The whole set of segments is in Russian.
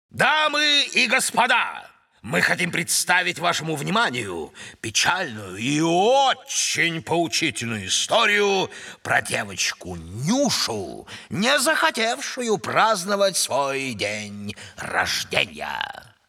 Дамы и господа, мы хотим представить вашему вниманию печальную и очень поучительную историю про девочку Нюшу, не захотевшую праздновать свой день рождения.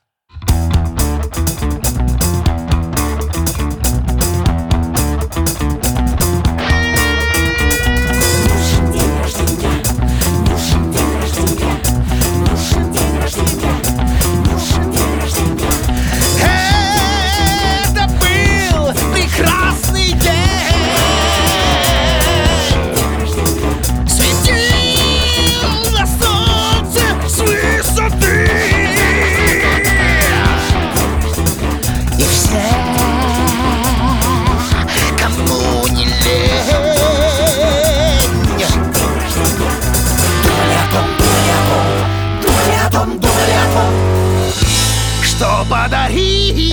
Что подарить?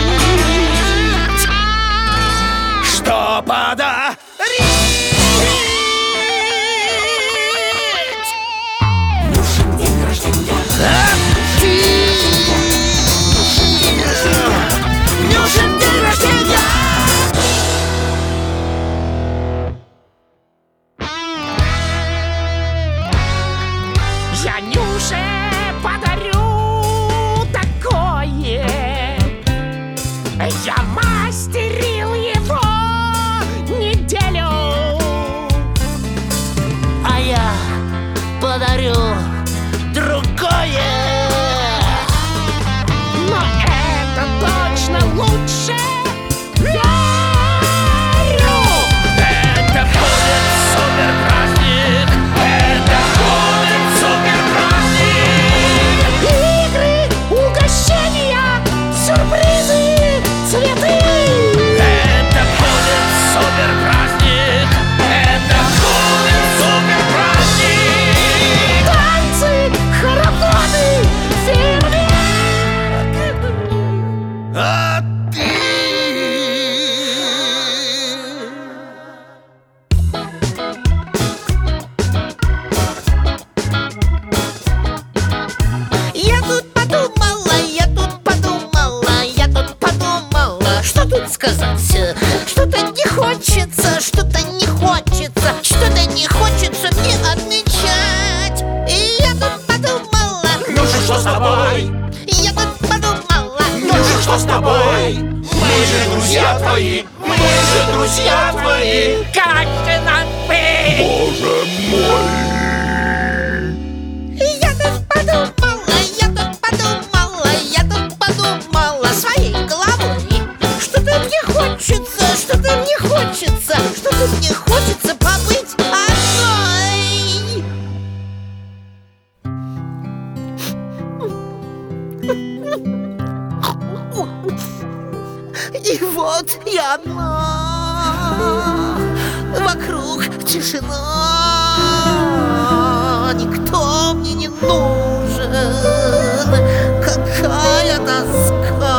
Что подарить? Нюшин день рождения. Нюшин день рождения. Я Нюше подарю такое. Я мастерил его неделю. А я подарю другое. Но это точно лучше. Верю! Это будет супер праздник. Это будет супер праздник. Игры, угощения, сюрпризы, цветы. Это будет супер праздник. Это будет супер праздник. Танцы, хороводы, фейерверк. А ты? Я тут подумала, что тут сказать? Что-то не хочется, что-то не хочется, что-то не хочется мне отмечать. И я тут подумала, Нюша, что с тобой? я тут подумала, Нюша, что с тобой? Мы же друзья твои. Мы же друзья твои. Как же нам быть? Боже мой. я тут подумала, я тут подумала своей головой. Что-то мне хочется, что-то мне хочется, что-то мне хочется побыть одной. И вот я одна, вокруг тишина, никто мне не нужен, какая тоска.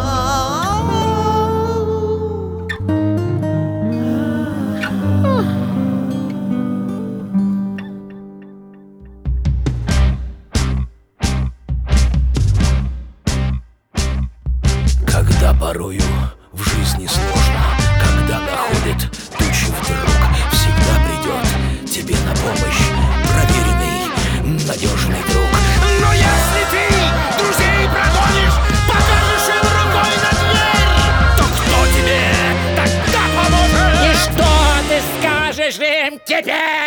Когда порою в жизни сложно, когда находит тучи вдруг, всегда придет тебе на помощь проверенный, надежный друг. Но если ты друзей прогонишь, покажешь им рукой на дверь, то кто тебе тогда поможет? И что ты скажешь им теперь?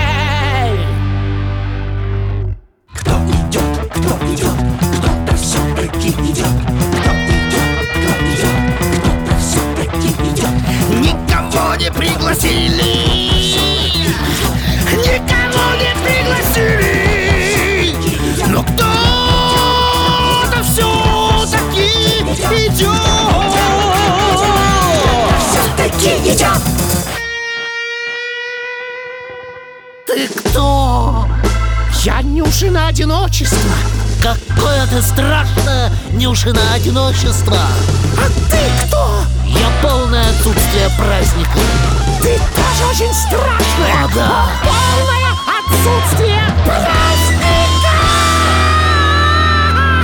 Кто идет, кто-то все-таки идет. Кто-то все-таки идет. Никого не пригласили. Никого не пригласили. Но кто-то все-таки идет. Все-таки идет. Ты кто? Я Нюшина одиночество. Какое ты страшное, Нюшина одиночество. А ты кто? Я полное отсутствие праздника. Ты тоже очень страшная. О, да. Полное отсутствие праздника.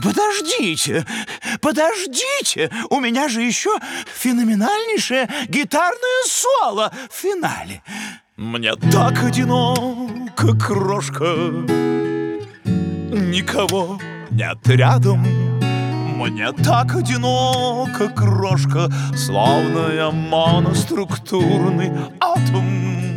Подождите, подождите, у меня же еще феноменальнейшее гитарное соло в финале. Мне так одиноко, крошка, никого нет рядом. Мне так одиноко, крошка, словно я моноструктурный атом.